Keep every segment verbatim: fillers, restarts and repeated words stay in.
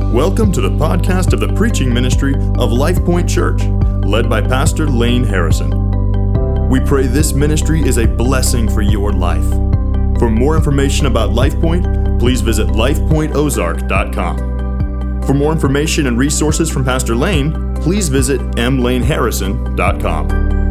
Welcome to the podcast of the preaching ministry of Life Point Church, led by Pastor Lane Harrison. We pray this ministry is a blessing for your life. For more information about Life Point, please visit life point ozark dot com. For more information and resources from Pastor Lane, please visit m lane harrison dot com.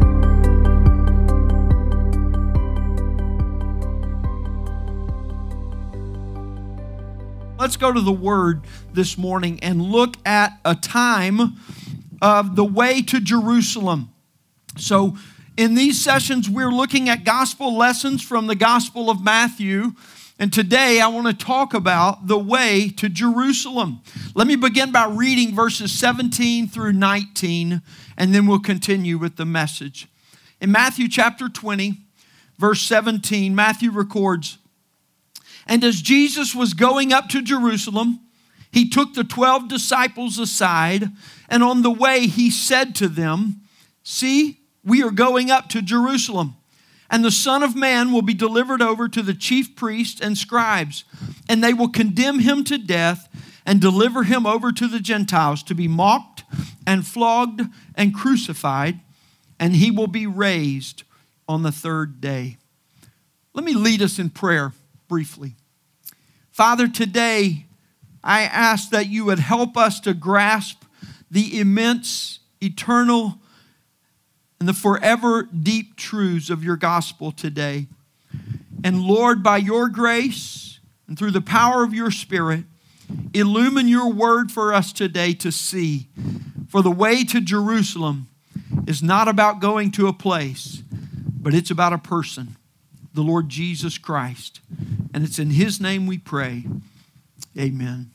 Let's go to the Word this morning and look at a time of the way to Jerusalem. So in these sessions, we're looking at gospel lessons from the Gospel of Matthew. And today I want to talk about the way to Jerusalem. Let me begin by reading verses seventeen through nineteen, and then we'll continue with the message. In Matthew chapter twenty, verse seventeen, Matthew records, "And as Jesus was going up to Jerusalem, he took the twelve disciples aside, and on the way he said to them, 'See, we are going up to Jerusalem, and the Son of Man will be delivered over to the chief priests and scribes, and they will condemn him to death and deliver him over to the Gentiles to be mocked and flogged and crucified, and he will be raised on the third day.'" Let me lead us in prayer briefly. Father, today I ask that you would help us to grasp the immense, eternal, and the forever deep truths of your gospel today. And Lord, by your grace and through the power of your Spirit, illumine your word for us today to see. For the way to Jerusalem is not about going to a place, but it's about a person, the Lord Jesus Christ. And it's in his name we pray. Amen.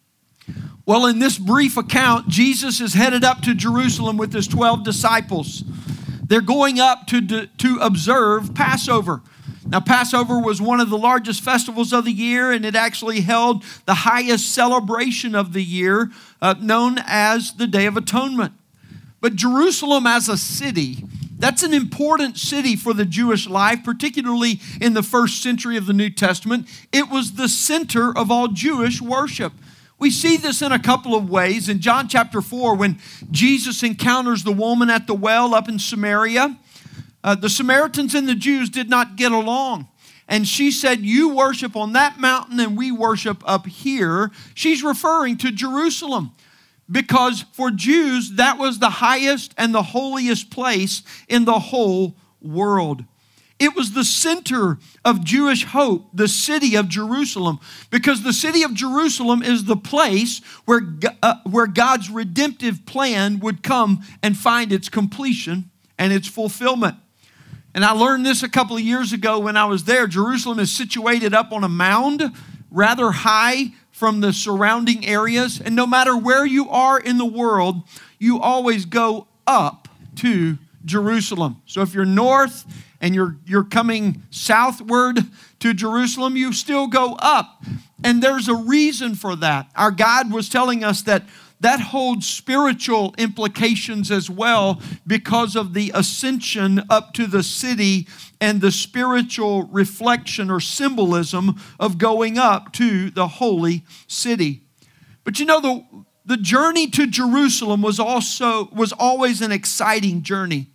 Well, in this brief account, Jesus is headed up to Jerusalem with his twelve disciples. They're going up to, to observe Passover. Now, Passover was one of the largest festivals of the year, and it actually held the highest celebration of the year, uh, known as the Day of Atonement. But Jerusalem as a city, that's an important city for the Jewish life, particularly in the first century of the New Testament. It was the center of all Jewish worship. We see this in a couple of ways. In John chapter four, when Jesus encounters the woman at the well up in Samaria, uh, the Samaritans and the Jews did not get along. And she said, "You worship on that mountain and we worship up here." She's referring to Jerusalem, because for Jews, that was the highest and the holiest place in the whole world. It was the center of Jewish hope, the city of Jerusalem, because the city of Jerusalem is the place where, uh, where God's redemptive plan would come and find its completion and its fulfillment. And I learned this a couple of years ago when I was there. Jerusalem is situated up on a mound, rather high from the surrounding areas. And no matter where you are in the world, you always go up to Jerusalem. So if you're north and you're you're coming southward to Jerusalem, you still go up. And there's a reason for that. Our guide was telling us that that holds spiritual implications as well, because of the ascension up to the city and the spiritual reflection or symbolism of going up to the holy city. But you know, the, the journey to Jerusalem was also was always an exciting journey.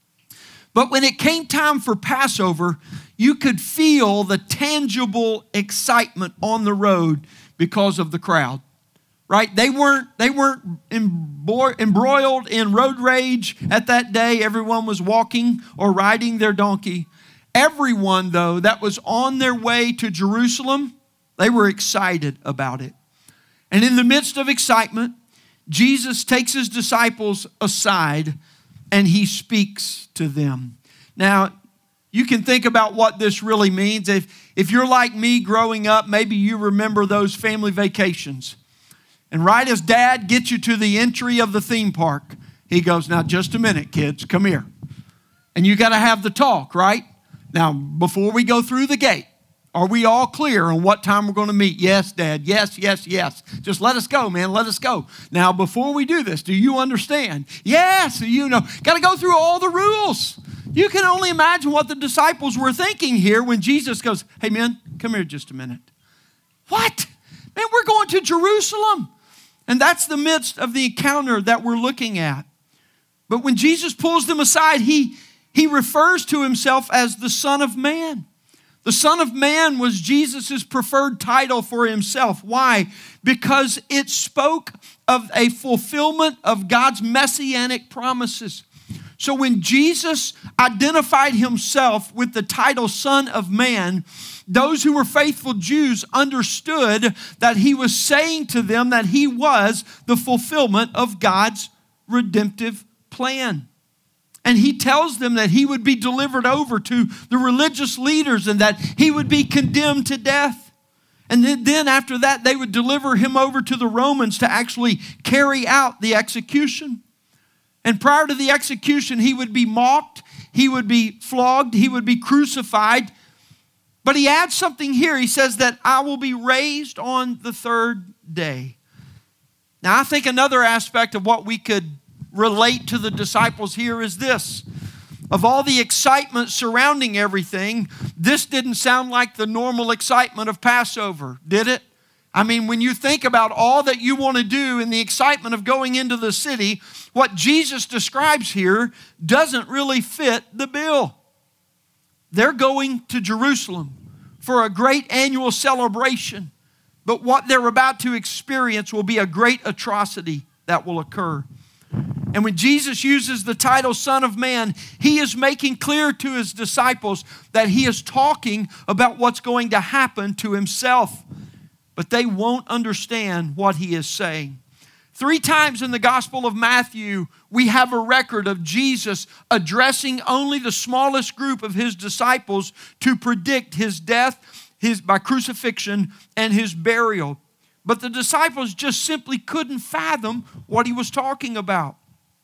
But when it came time for Passover, you could feel the tangible excitement on the road because of the crowd. Right? They weren't, they weren't embroiled in road rage at that day. Everyone was walking or riding their donkey. Everyone, though, that was on their way to Jerusalem, they were excited about it. And in the midst of excitement, Jesus takes his disciples aside and he speaks to them. Now, you can think about what this really means. If, if you're like me growing up, maybe you remember those family vacations. And right as Dad gets you to the entry of the theme park, he goes, "Now, just a minute, kids, come here." And you got to have the talk, right? Now, before we go through the gate, are we all clear on what time we're going to meet? "Yes, Dad. Yes, yes, yes. Just let us go, man. Let us go." Now, before we do this, do you understand? Yes, you know. Got to go through all the rules. You can only imagine what the disciples were thinking here when Jesus goes, "Hey, man, come here just a minute." What? Man, we're going to Jerusalem. And that's the midst of the encounter that we're looking at. But when Jesus pulls them aside, he, he refers to himself as the Son of Man. The Son of Man was Jesus' preferred title for himself. Why? Because it spoke of a fulfillment of God's messianic promises. So when Jesus identified himself with the title Son of Man, those who were faithful Jews understood that he was saying to them that he was the fulfillment of God's redemptive plan. And he tells them that he would be delivered over to the religious leaders and that he would be condemned to death. And then after that, they would deliver him over to the Romans to actually carry out the execution. And prior to the execution, he would be mocked, he would be flogged, he would be crucified. But he adds something here. He says that I will be raised on the third day. Now, I think another aspect of what we could relate to the disciples here is this. Of all the excitement surrounding everything, this didn't sound like the normal excitement of Passover, did it? I mean, when you think about all that you want to do and the excitement of going into the city, what Jesus describes here doesn't really fit the bill. They're going to Jerusalem for a great annual celebration, but what they're about to experience will be a great atrocity that will occur. And when Jesus uses the title Son of Man, he is making clear to his disciples that he is talking about what's going to happen to himself. But they won't understand what he is saying. Three times in the Gospel of Matthew, we have a record of Jesus addressing only the smallest group of his disciples to predict his death his, by crucifixion and his burial. But the disciples just simply couldn't fathom what he was talking about.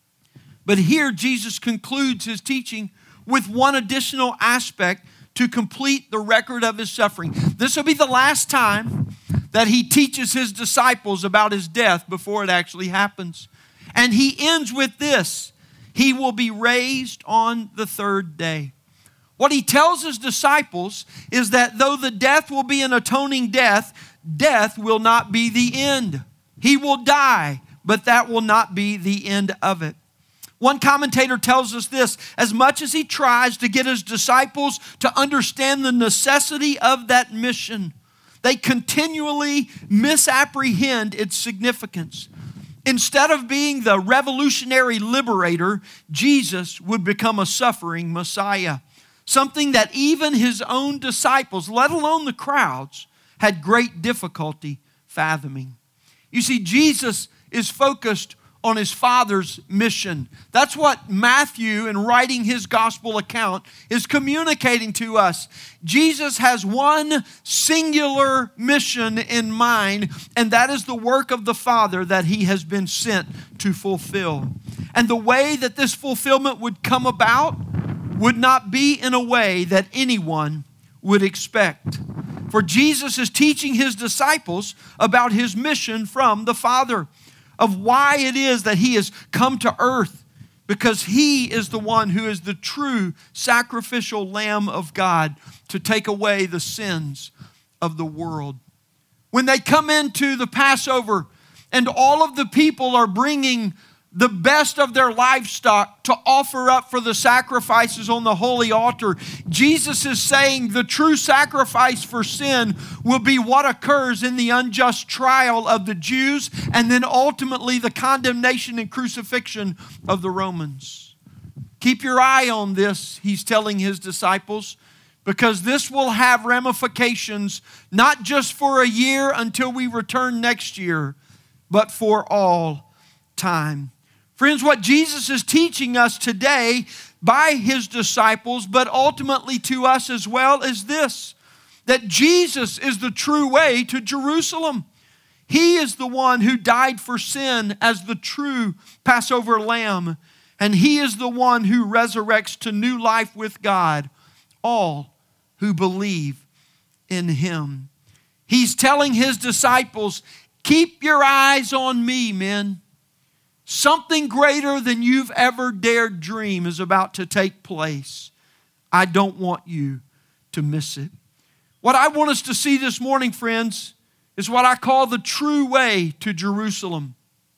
But here Jesus concludes his teaching with one additional aspect to complete the record of his suffering. This will be the last time that he teaches his disciples about his death before it actually happens. And he ends with this: he will be raised on the third day. What he tells his disciples is that though the death will be an atoning death, death will not be the end. He will die, but that will not be the end of it. One commentator tells us this: as much as he tries to get his disciples to understand the necessity of that mission, they continually misapprehend its significance. Instead of being the revolutionary liberator, Jesus would become a suffering Messiah. Something that even his own disciples, let alone the crowds, had great difficulty fathoming. You see, Jesus is focused on his Father's mission. That's what Matthew, in writing his gospel account, is communicating to us. Jesus has one singular mission in mind, and that is the work of the Father that he has been sent to fulfill. And the way that this fulfillment would come about would not be in a way that anyone would expect. For Jesus is teaching his disciples about his mission from the Father, of why it is that he has come to earth, because he is the one who is the true sacrificial Lamb of God to take away the sins of the world. When they come into the Passover and all of the people are bringing the best of their livestock to offer up for the sacrifices on the holy altar, Jesus is saying the true sacrifice for sin will be what occurs in the unjust trial of the Jews and then ultimately the condemnation and crucifixion of the Romans. Keep your eye on this, he's telling his disciples, because this will have ramifications not just for a year until we return next year, but for all time. Friends, what Jesus is teaching us today by his disciples, but ultimately to us as well, is this: that Jesus is the true way to Jerusalem. He is the one who died for sin as the true Passover lamb, and he is the one who resurrects to new life with God all who believe in him. He's telling his disciples, keep your eyes on me, men. Something greater than you've ever dared dream is about to take place. I don't want you to miss it. What I want us to see this morning, friends, is what I call the true way to Jerusalem.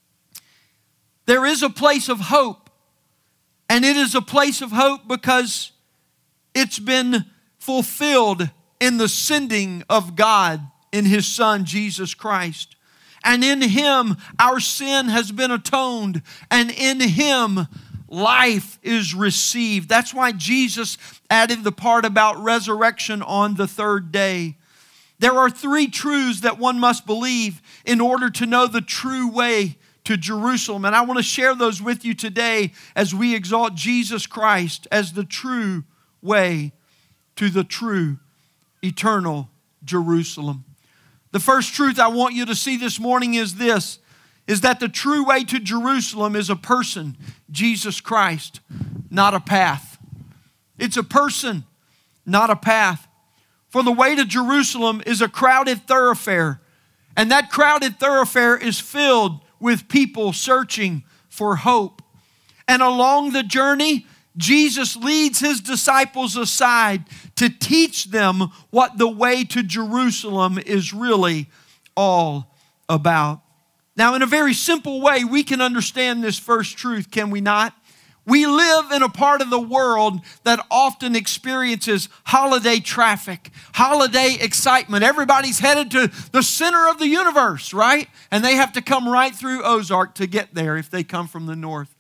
There is a place of hope, and it is a place of hope because it's been fulfilled in the sending of God in His Son, Jesus Christ. And in Him, our sin has been atoned, and in Him, life is received. That's why Jesus added the part about resurrection on the third day. There are three truths that one must believe in order to know the true way to Jerusalem. And I want to share those with you today as we exalt Jesus Christ as the true way to the true eternal Jerusalem. The first truth I want you to see this morning is this, is that the true way to Jerusalem is a person, Jesus Christ, not a path. It's a person, not a path. For the way to Jerusalem is a crowded thoroughfare, and that crowded thoroughfare is filled with people searching for hope. And along the journey, Jesus leads His disciples aside to teach them what the way to Jerusalem is really all about. Now, in a very simple way, we can understand this first truth, can we not? We live in a part of the world that often experiences holiday traffic, holiday excitement. Everybody's headed to the center of the universe, right? And they have to come right through Ozark to get there if they come from the north.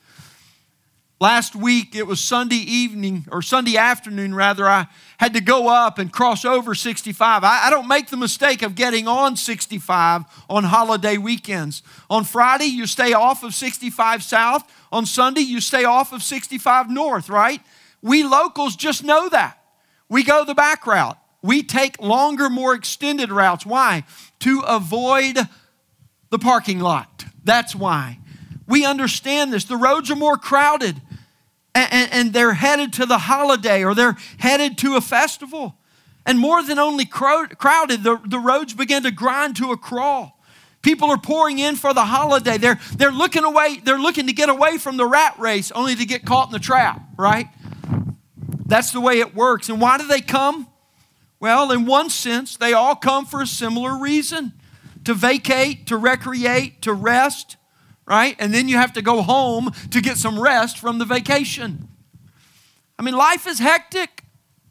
Last week, it was Sunday evening, or Sunday afternoon rather, I had to go up and cross over sixty-five. I, I don't make the mistake of getting on sixty-five on holiday weekends. On Friday, you stay off of sixty-five south. On Sunday, you stay off of sixty-five north, right? We locals just know that. We go the back route. We take longer, more extended routes. Why? To avoid the parking lot. That's why. We understand this. The roads are more crowded. And, and they're headed to the holiday, or they're headed to a festival. And more than only crowded, the, the roads begin to grind to a crawl. People are pouring in for the holiday. They're, they're looking away, they're looking to get away from the rat race only to get caught in the trap, right? That's the way it works. And why do they come? Well, in one sense, they all come for a similar reason. To vacate, to recreate, to rest. Right? And then you have to go home to get some rest from the vacation. I mean, life is hectic.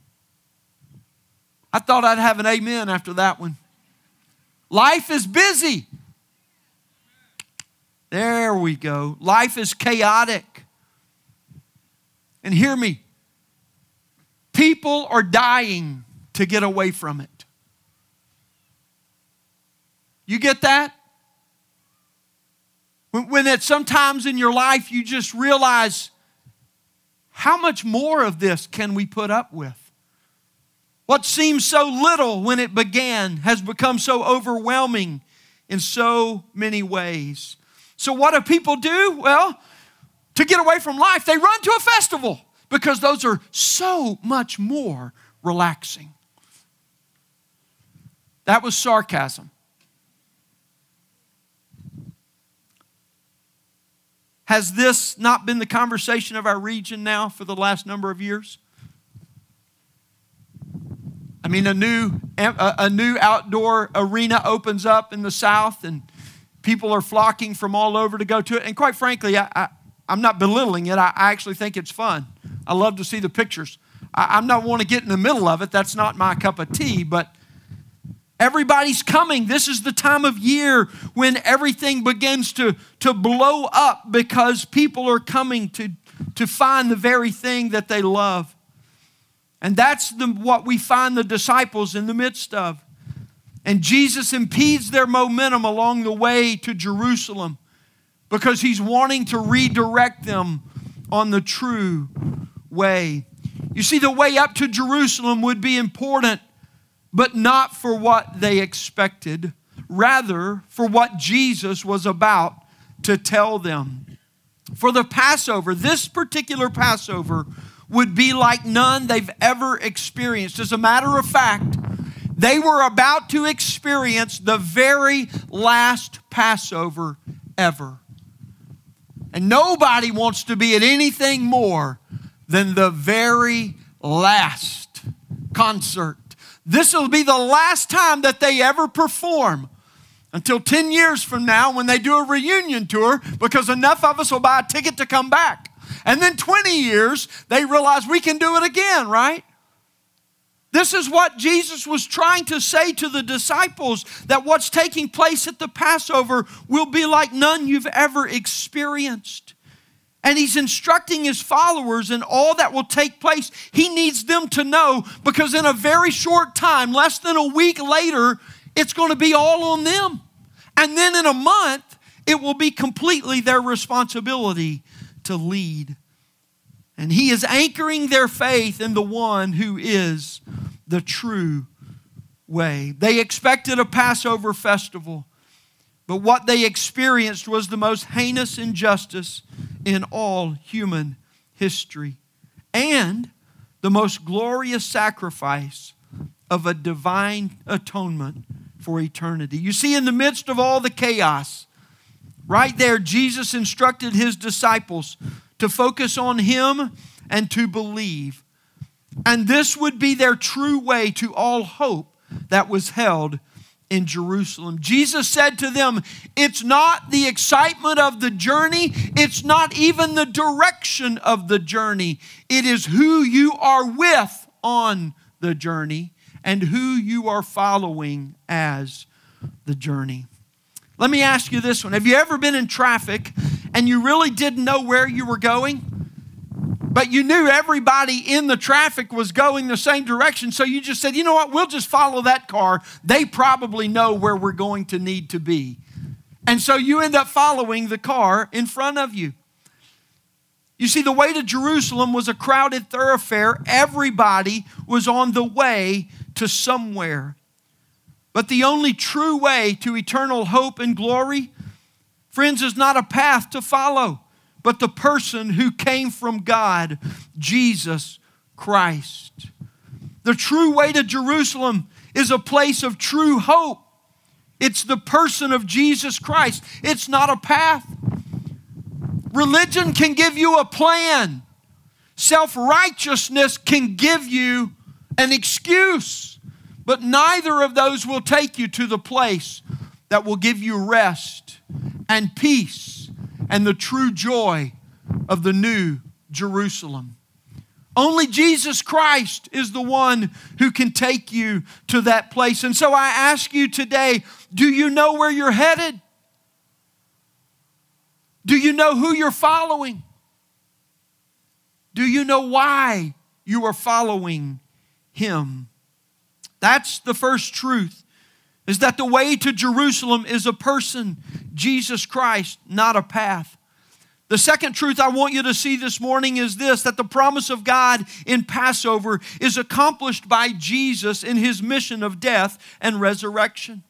I thought I'd have an amen after that one. Life is busy. There we go. Life is chaotic. And hear me. People are dying to get away from it. You get that? When at sometimes in your life you just realize, how much more of this can we put up with? What seemed so little when it began has become so overwhelming in so many ways. So what do people do? Well, to get away from life, they run to a festival because those are so much more relaxing. That was sarcasm. Has this not been the conversation of our region now for the last number of years? I mean, a new, a, a new outdoor arena opens up in the south and people are flocking from all over to go to it. And quite frankly, I, I, I'm not belittling it. I, I actually think it's fun. I love to see the pictures. I, I'm not want to get in the middle of it. That's not my cup of tea, but everybody's coming. This is the time of year when everything begins to, to blow up because people are coming to, to find the very thing that they love. And that's the, what we find the disciples in the midst of. And Jesus impedes their momentum along the way to Jerusalem because He's wanting to redirect them on the true way. You see, the way up to Jerusalem would be important, but not for what they expected, rather for what Jesus was about to tell them. For the Passover, this particular Passover would be like none they've ever experienced. As a matter of fact, they were about to experience the very last Passover ever. And nobody wants to be at anything more than the very last concert. This will be the last time that they ever perform Until ten years from now when they do a reunion tour, because enough of us will buy a ticket to come back. And then twenty years, they realize we can do it again, right? This is what Jesus was trying to say to the disciples, that what's taking place at the Passover will be like none you've ever experienced. And he's instructing his followers in all that will take place. He needs them to know, because in a very short time, less than a week later, it's going to be all on them. And then in a month, it will be completely their responsibility to lead. And he is anchoring their faith in the one who is the true way. They expected a Passover festival, but what they experienced was the most heinous injustice in all human history, and the most glorious sacrifice of a divine atonement for eternity. You see, in the midst of all the chaos, right there, Jesus instructed his disciples to focus on him and to believe. And this would be their true way to all hope that was held in Jerusalem. Jesus said to them, it's not the excitement of the journey, it's not even the direction of the journey. It is who you are with on the journey and who you are following as the journey. Let me ask you this one. Have you ever been in traffic and you really didn't know where you were going, but you knew everybody in the traffic was going the same direction, so you just said, you know what, we'll just follow that car. They probably know where we're going to need to be. And so you end up following the car in front of you. You see, the way to Jerusalem was a crowded thoroughfare. Everybody was on the way to somewhere. But the only true way to eternal hope and glory, friends, is not a path to follow, but the person who came from God, Jesus Christ. The true way to Jerusalem is a place of true hope. It's the person of Jesus Christ. It's not a path. Religion can give you a plan. Self-righteousness can give you an excuse. But neither of those will take you to the place that will give you rest and peace and the true joy of the new Jerusalem. Only Jesus Christ is the one who can take you to that place. And so I ask you today, do you know where you're headed? Do you know who you're following? Do you know why you are following him? That's the first truth, is that the way to Jerusalem is a person, Jesus Christ, not a path. The second truth I want you to see this morning is this, that the promise of God in Passover is accomplished by Jesus in his mission of death and resurrection.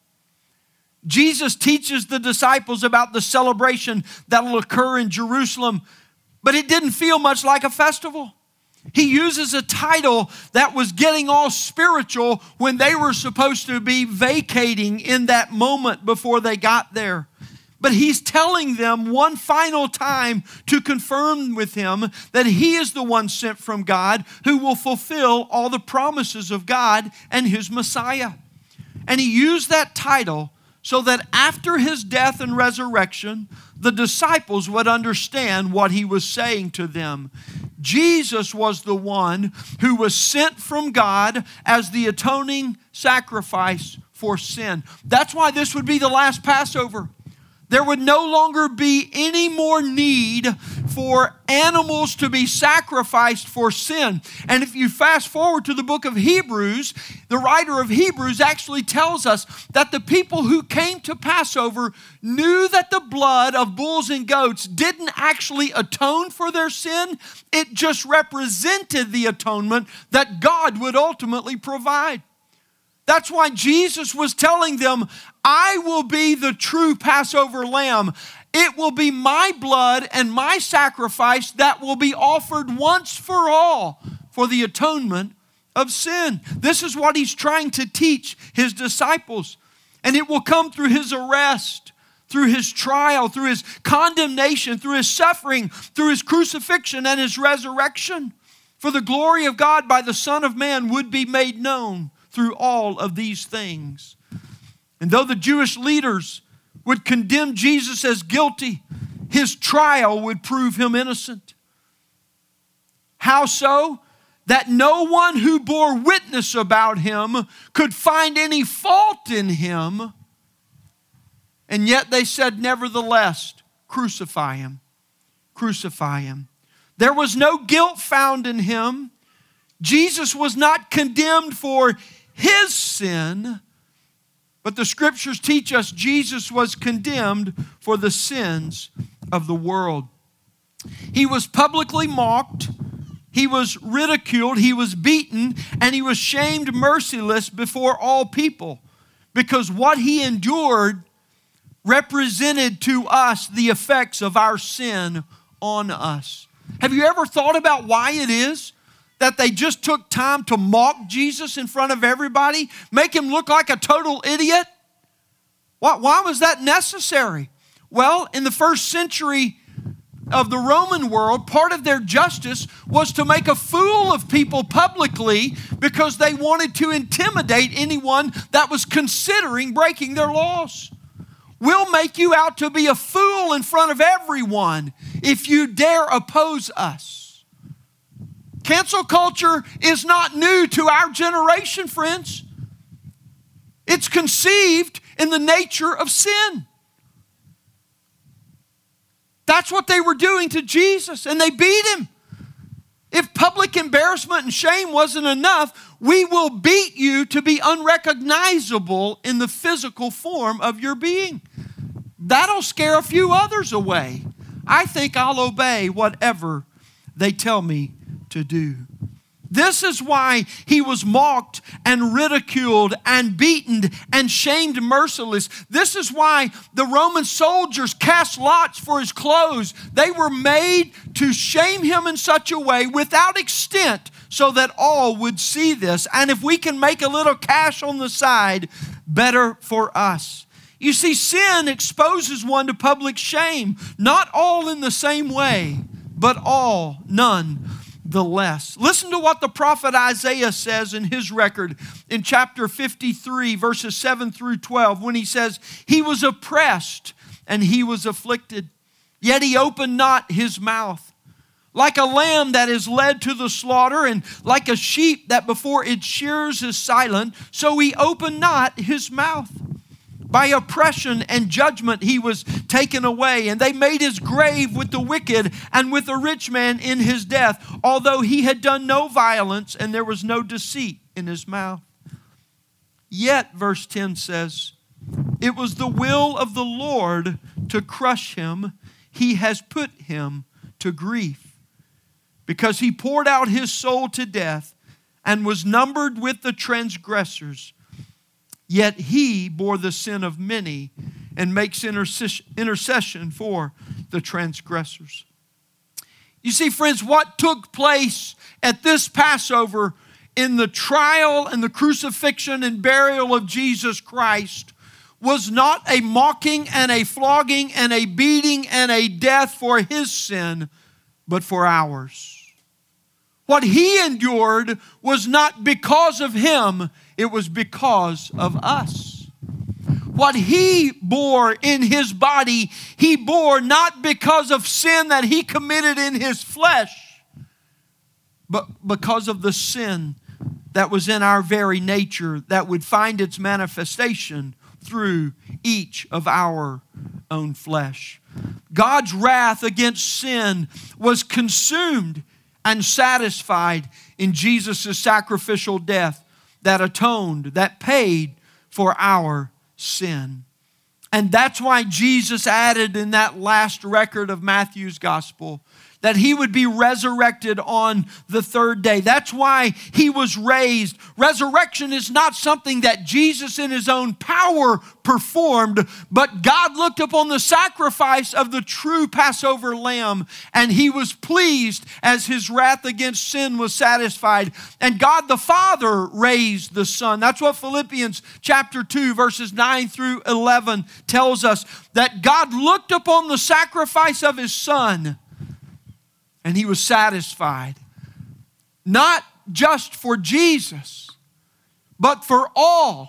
Jesus teaches the disciples about the celebration that will occur in Jerusalem, but it didn't feel much like a festival. He uses a title that was getting all spiritual when they were supposed to be vacating in that moment before they got there. But he's telling them one final time to confirm with him that he is the one sent from God who will fulfill all the promises of God and his Messiah. And he used that title so that after his death and resurrection, the disciples would understand what he was saying to them. Jesus was the one who was sent from God as the atoning sacrifice for sin. That's why this would be the last Passover. There would no longer be any more need for animals to be sacrificed for sin. And if you fast forward to the book of Hebrews, the writer of Hebrews actually tells us that the people who came to Passover knew that the blood of bulls and goats didn't actually atone for their sin. It just represented the atonement that God would ultimately provide. That's why Jesus was telling them, I will be the true Passover lamb. It will be my blood and my sacrifice that will be offered once for all for the atonement of sin. This is what he's trying to teach his disciples. And it will come through his arrest, through his trial, through his condemnation, through his suffering, through his crucifixion and his resurrection. For the glory of God by the Son of Man would be made known through all of these things. And though the Jewish leaders would condemn Jesus as guilty, his trial would prove him innocent. How so? That no one who bore witness about him could find any fault in him. And yet they said, nevertheless, crucify him. Crucify him. There was no guilt found in him. Jesus was not condemned for his sin, but the scriptures teach us Jesus was condemned for the sins of the world. He was publicly mocked, he was ridiculed, he was beaten, and he was shamed merciless before all people, because what he endured represented to us the effects of our sin on us. Have you ever thought about why it is that they just took time to mock Jesus in front of everybody, make him look like a total idiot? Why, why was that necessary? Well, in the first century of the Roman world, part of their justice was to make a fool of people publicly because they wanted to intimidate anyone that was considering breaking their laws. We'll make you out to be a fool in front of everyone if you dare oppose us. Cancel culture is not new to our generation, friends. It's conceived in the nature of sin. That's what they were doing to Jesus, and they beat him. If public embarrassment and shame wasn't enough, we will beat you to be unrecognizable in the physical form of your being. That'll scare a few others away. I think I'll obey whatever they tell me to do. This is why he was mocked and ridiculed and beaten and shamed merciless. This is why the Roman soldiers cast lots for his clothes. They were made to shame him in such a way without extent so that all would see this. And if we can make a little cash on the side, better for us. You see, sin exposes one to public shame, not all in the same way, but all, none the less. Listen to what the prophet Isaiah says in his record in chapter fifty-three, verses seven through twelve, when he says, "He was oppressed and he was afflicted, yet he opened not his mouth. Like a lamb that is led to the slaughter, and like a sheep that before its shears is silent, so he opened not his mouth. By oppression and judgment he was taken away, and they made his grave with the wicked and with a rich man in his death, although he had done no violence and there was no deceit in his mouth. Yet," verse ten says, "it was the will of the Lord to crush him. He has put him to grief, because he poured out his soul to death and was numbered with the transgressors. Yet he bore the sin of many and makes intercession for the transgressors." You see, friends, what took place at this Passover in the trial and the crucifixion and burial of Jesus Christ was not a mocking and a flogging and a beating and a death for his sin, but for ours. What he endured was not because of him, it was because of us. What he bore in his body, he bore not because of sin that he committed in his flesh, but because of the sin that was in our very nature that would find its manifestation through each of our own flesh. God's wrath against sin was consumed and satisfied in Jesus' sacrificial death that atoned, that paid for our sin. And that's why Jesus added in that last record of Matthew's gospel that he would be resurrected on the third day. That's why he was raised. Resurrection is not something that Jesus in his own power performed, but God looked upon the sacrifice of the true Passover lamb, and he was pleased as his wrath against sin was satisfied. And God the Father raised the Son. That's what Philippians chapter two, verses nine through eleven tells us, that God looked upon the sacrifice of his Son, and he was satisfied, not just for Jesus, but for all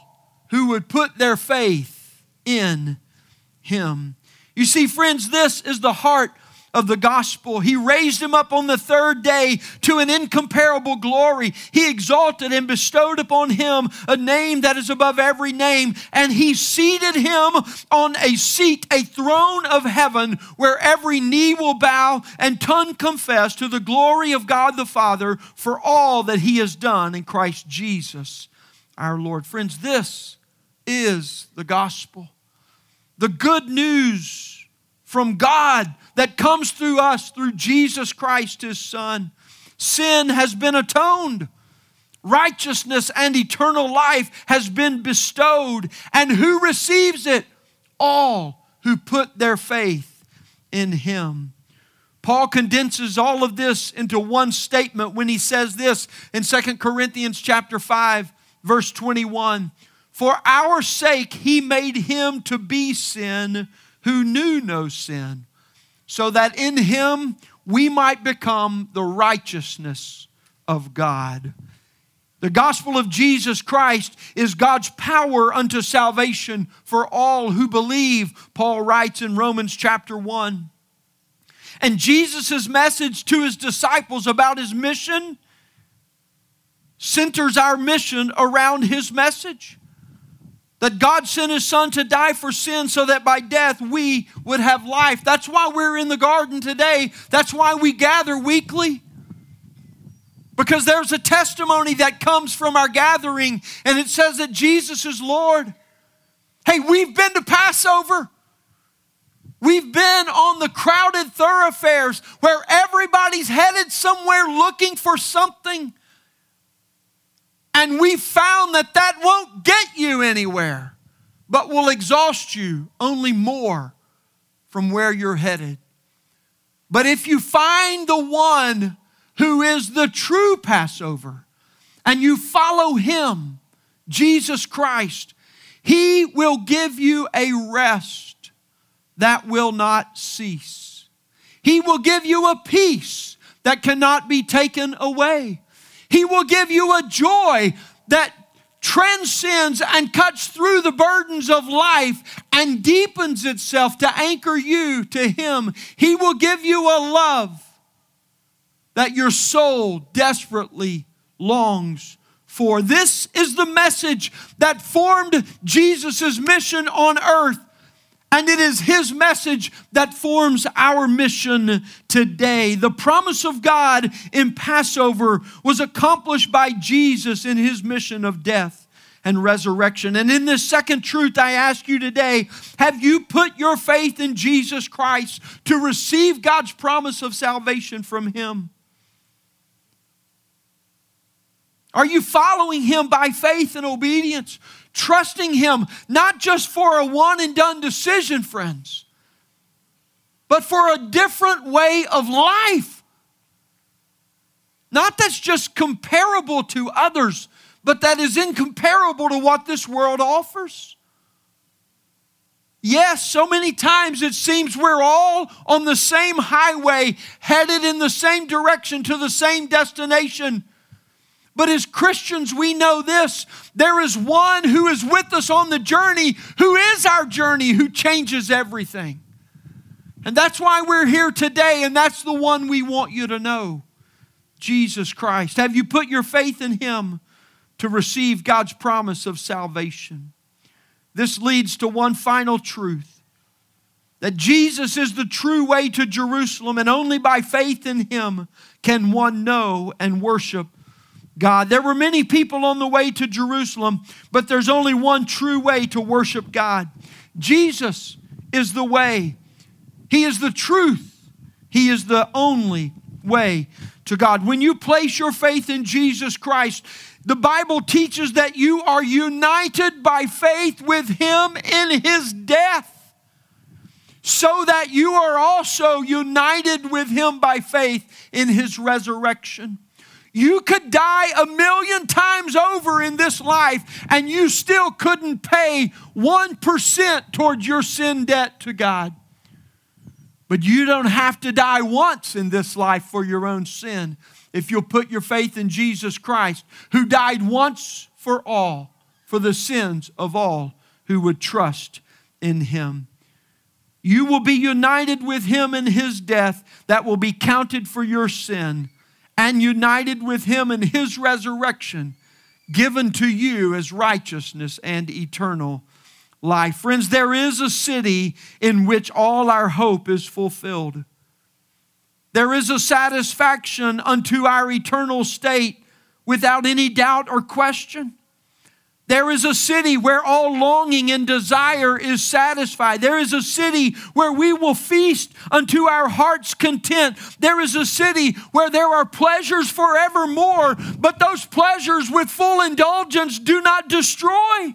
who would put their faith in Him. You see, friends, this is the heart of the gospel. He raised Him up on the third day to an incomparable glory. He exalted and bestowed upon Him a name that is above every name. And He seated Him on a seat, a throne of heaven, where every knee will bow and tongue confess to the glory of God the Father for all that He has done in Christ Jesus our Lord. Friends, this is the gospel. The good news from God that comes through us, through Jesus Christ, His Son. Sin has been atoned. Righteousness and eternal life has been bestowed. And who receives it? All who put their faith in Him. Paul condenses all of this into one statement when he says this in Second Corinthians chapter five, verse twenty-one. For our sake He made Him to be sin who knew no sin, so that in Him we might become the righteousness of God. The gospel of Jesus Christ is God's power unto salvation for all who believe, Paul writes in Romans chapter one. And Jesus' message to His disciples about His mission centers our mission around His message. That God sent His Son to die for sin so that by death we would have life. That's why we're in the garden today. That's why we gather weekly. Because there's a testimony that comes from our gathering, and it says that Jesus is Lord. Hey, we've been to Passover. We've been on the crowded thoroughfares where everybody's headed somewhere looking for something. And we found that that won't get you anywhere, but will exhaust you only more from where you're headed. But if you find the one who is the true Passover, and you follow Him, Jesus Christ, He will give you a rest that will not cease. He will give you a peace that cannot be taken away. He will give you a joy that transcends and cuts through the burdens of life and deepens itself to anchor you to Him. He will give you a love that your soul desperately longs for. This is the message that formed Jesus' mission on earth. And it is His message that forms our mission today. The promise of God in Passover was accomplished by Jesus in His mission of death and resurrection. And in this second truth, I ask you today, have you put your faith in Jesus Christ to receive God's promise of salvation from Him? Are you following Him by faith and obedience? Trusting Him not just for a one and done decision, friends, but for a different way of life. Not that's just comparable to others, but that is incomparable to what this world offers. Yes, so many times it seems we're all on the same highway, headed in the same direction to the same destination. But as Christians, we know this. There is one who is with us on the journey, who is our journey, who changes everything. And that's why we're here today, and that's the one we want you to know. Jesus Christ. Have you put your faith in Him to receive God's promise of salvation? This leads to one final truth. That Jesus is the true way to Jerusalem, and only by faith in Him can one know and worship God. There were many people on the way to Jerusalem, but there's only one true way to worship God. Jesus is the way. He is the truth. He is the only way to God. When you place your faith in Jesus Christ, the Bible teaches that you are united by faith with Him in His death, so that you are also united with Him by faith in His resurrection. You could die a million times over in this life, and you still couldn't pay one percent towards your sin debt to God. But you don't have to die once in this life for your own sin if you'll put your faith in Jesus Christ, who died once for all for the sins of all who would trust in Him. You will be united with Him in His death that will be counted for your sin, and united with Him in His resurrection, given to you as righteousness and eternal life. Friends, there is a city in which all our hope is fulfilled. There is a satisfaction unto our eternal state without any doubt or question. There is a city where all longing and desire is satisfied. There is a city where we will feast unto our heart's content. There is a city where there are pleasures forevermore, but those pleasures with full indulgence do not destroy.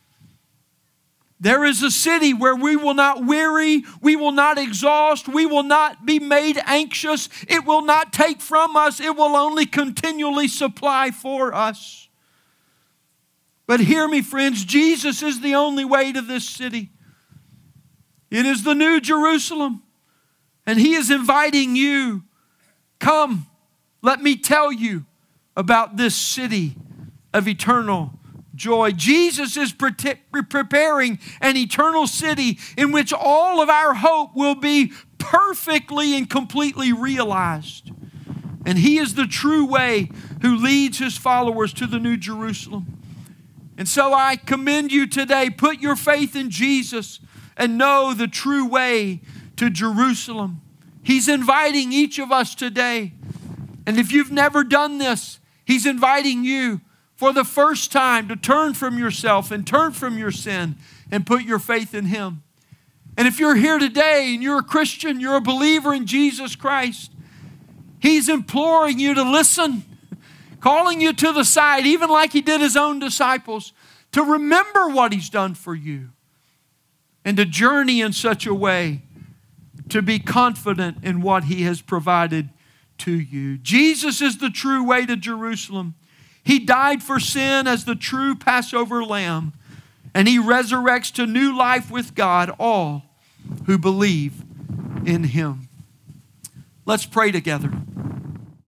There is a city where we will not weary, we will not exhaust, we will not be made anxious. It will not take from us, it will only continually supply for us. But hear me, friends, Jesus is the only way to this city. It is the New Jerusalem. And He is inviting you, come, let me tell you about this city of eternal joy. Jesus is pre- preparing an eternal city in which all of our hope will be perfectly and completely realized. And He is the true way who leads His followers to the New Jerusalem. And so I commend you today, put your faith in Jesus and know the true way to Jerusalem. He's inviting each of us today. And if you've never done this, He's inviting you for the first time to turn from yourself and turn from your sin and put your faith in Him. And if you're here today and you're a Christian, you're a believer in Jesus Christ, He's imploring you to listen, calling you to the side, even like He did His own disciples, to remember what He's done for you and to journey in such a way to be confident in what He has provided to you. Jesus is the true way to Jerusalem. He died for sin as the true Passover lamb, and He resurrects to new life with God all who believe in Him. Let's pray together.